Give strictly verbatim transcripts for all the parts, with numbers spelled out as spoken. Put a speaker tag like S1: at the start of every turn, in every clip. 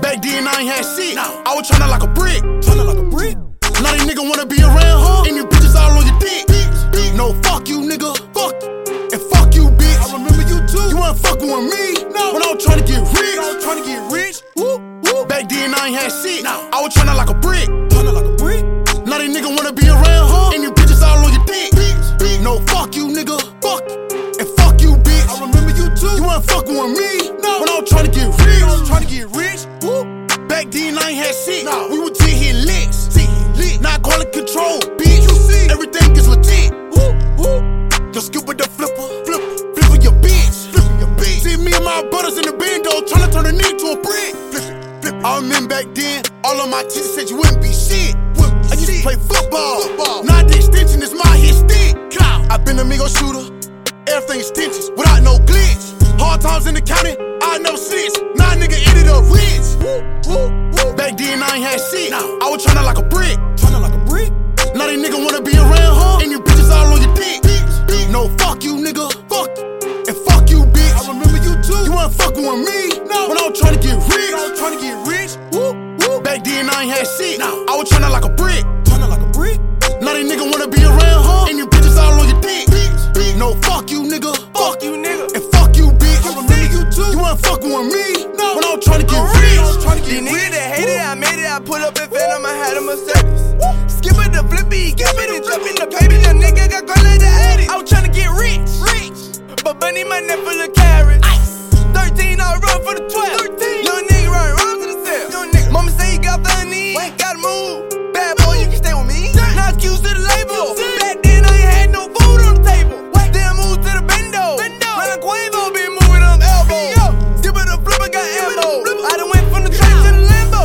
S1: Back then I ain't had shit. I was tryna like a brick.
S2: Tryna like a brick.
S1: Now these niggas wanna be around, huh? And you bitches all on your dick. No, fuck you, nigga. Fuck. And fuck you, bitch.
S2: I remember you too.
S1: You ain't fucking with me.
S2: No.
S1: When I was tryna get rich.
S2: I was tryna get rich. Woo, woo.
S1: Back then I ain't had shit. I was tryna like a brick.
S2: Tryna like a brick.
S1: Now these niggas wanna be around, huh? And you bitches all on your dick. No, fuck you, nigga. Fuck. And fuck you, bitch.
S2: I remember you too.
S1: You ain't fucking with me.
S2: No.
S1: When I was tryna get rich.
S2: I was tryna get rich. Woo.
S1: Back then I ain't had shit.
S2: No.
S1: We was just hitting licks.
S2: Lit.
S1: Now quality control, bitch.
S2: You see.
S1: Everything is legit.
S2: Woo, woo.
S1: Yo, skip with the flipper. Flip, flipper your bitch.
S2: Flipping your bitch.
S1: See me and my brothers in the bando tryna turn a knee to a brick.
S2: Flip it, flip it.
S1: I remember back then, all of my teachers said you wouldn't be shit.
S2: Wouldn't be
S1: I used
S2: shit.
S1: to play football.
S2: Football.
S1: Now the extension is my hit stick. I been a amigo shooter. Everything extensions without no glitch. Hard times in the county, I never snitch. Now nigga ended up rich.
S2: Woo, woo, woo.
S1: Back then I ain't had shit. I was tryna like a brick.
S2: Tryna like a brick.
S1: Now these niggas wanna be around, huh? And you bitches all on your dick. No, fuck you, nigga. Fuck. And fuck you, bitch.
S2: I remember you too.
S1: You ain't fucking with me.
S2: No.
S1: When I was tryna get rich.
S2: I was tryna get rich. Woo, woo.
S1: Back then I ain't had shit. I was tryna like a brick.
S2: Tryna like a brick.
S1: Now these niggas wanna be around, huh? And you bitches all on your dick. No, fuck you, nigga.
S2: Fuck you, nigga.
S1: And fuck you, bitch.
S2: I remember you too.
S1: You ain't fucking with me.
S2: No.
S1: When I was tryna get
S2: I
S1: rich.
S2: was tryna
S3: These
S2: get
S3: niggas
S2: rich.
S3: that hate it, I made it, I put up in Phantom, I had a Mercedes. Skipping the flippy, skipping and jumping the baby, the nigga got girl like the eighties. I was tryna get rich, rich, but bunny my neck full of carrots. thirteen, I run for the twelve. thirteen. Little nigga run, run to the cell. Young nigga. Mama say you got funny, gotta move. Bad boy, you can stay with me. Not excuse to the label. Back then I ain't had no food on the table. Then moved to the bendo. Run Quavo, been moving them elbows. Skipper the flipper got ammo. I done went from the train to the Lambo.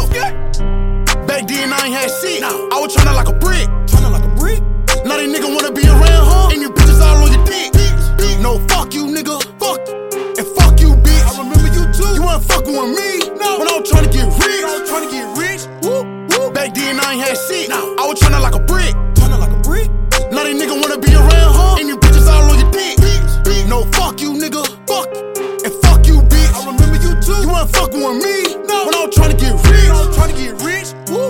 S1: Back then I ain't had shit. I was tryna like a brick.
S2: Tryna like a brick.
S1: Now these niggas wanna be around, huh? And you bitches all on your dick. No, fuck you, nigga. Fuck. And fuck you, bitch.
S2: I remember you too.
S1: You ain't fucking with me.
S2: No.
S1: When I was tryna get rich.
S2: I was tryna get rich. Woo, woo.
S1: Back then I ain't had shit. I was tryna like a brick.
S2: Tryna like a brick.
S1: Now these niggas wanna be around, huh? And you bitches all on your dick. No, fuck you, nigga. Fuck. And fuck you, bitch.
S2: I remember you too.
S1: You ain't fucking with me.
S2: No.
S1: When I was tryna get rich.
S2: I was tryna get rich. Woo.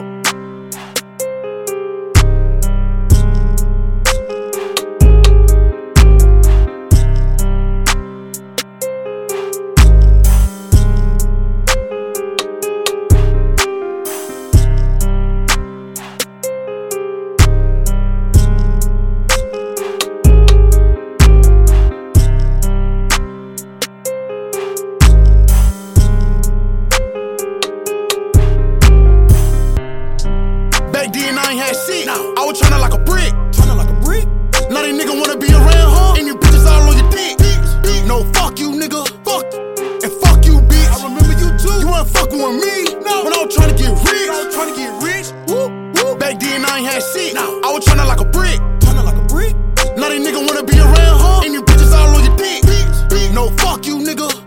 S1: Back then I ain't had shit. I was tryna like a brick.
S2: Tryna like a brick.
S1: Now these niggas wanna be around, huh? And you bitches all on your dick. No, fuck you, nigga. Fuck. And fuck you, bitch.
S2: I remember you too.
S1: You ain't fucking with me.
S2: No.
S1: When I was tryna get rich.
S2: I was tryna get rich. Woo, woo.
S1: Back then I ain't had shit. I was tryna like a brick.
S2: Tryna like a brick.
S1: Now these niggas wanna be around, huh? And you bitches all on your dick. No, fuck you, nigga.